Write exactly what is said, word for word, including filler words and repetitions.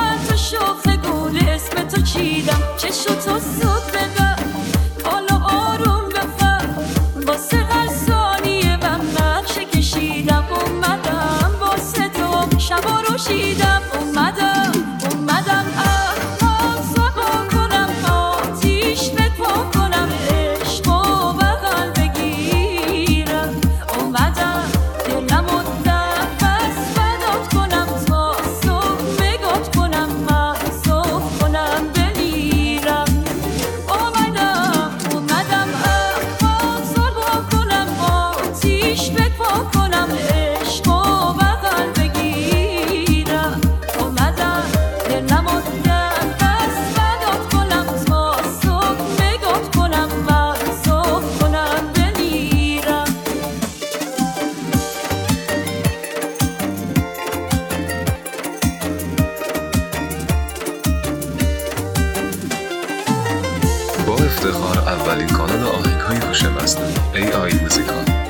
من تو شاخ گل اسم تو چیدم، چشم تو زود ببر حالا آروم بفر، واسه هر ثانیه من نقشه کشیدم. اومدم واسه تو شبا رو شیدم، اومدم اومدم احمام سبا کنم، آتیش به پا کنم، عشق و بغل بگیرم. اومدم دلم و نفس فدات کنم، تا صبح بگات کنم، محصوب کنم بمیرم. اومدم اومدم احمام سبا کنم، آتیش به پا کنم، عشق و بغل بگیرم. اومدم دلم و نفس فدات کنم، تا صبح بگات کنم، محصوب کنم بمیرم. با افتخار اولین کانال آهنگ‌های هوش مصنوعی ای آی موزیکال